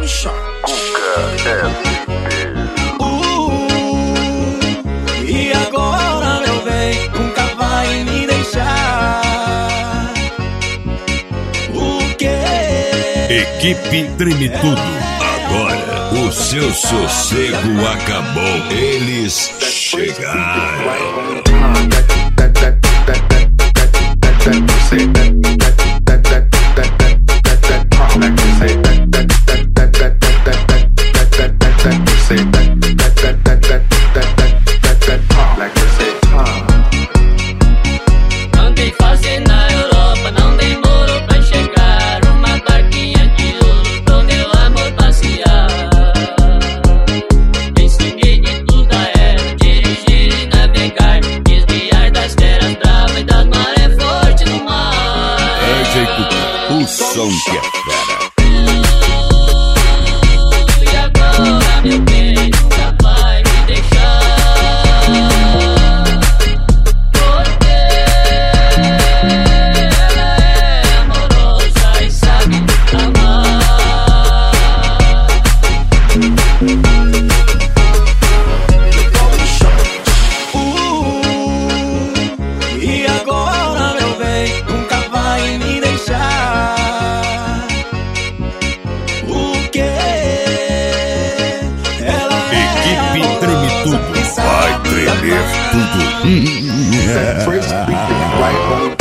E agora, meu bem, nunca vai me deixar. O quê? Equipe Treme Tudo. Agora o seu sossego acabou. Eles chegaram. Andei fazendo na Europa, não demorou pra chegar. Uma barquinha de ouro pro meu amor passear. Ensinei de tudo a ela, dirigir e navegar, desviar das terras bravas e das marés fortes no mar. É Jacob, o som que é fera. E agora, meu bem, nunca vai me deixar. Porque ela é amorosa e sabe amar. E agora, meu bem, nunca vai me deixar. O quê? Ela Equipe Treme Tudo. Vai tremer tudo. That first beat is right on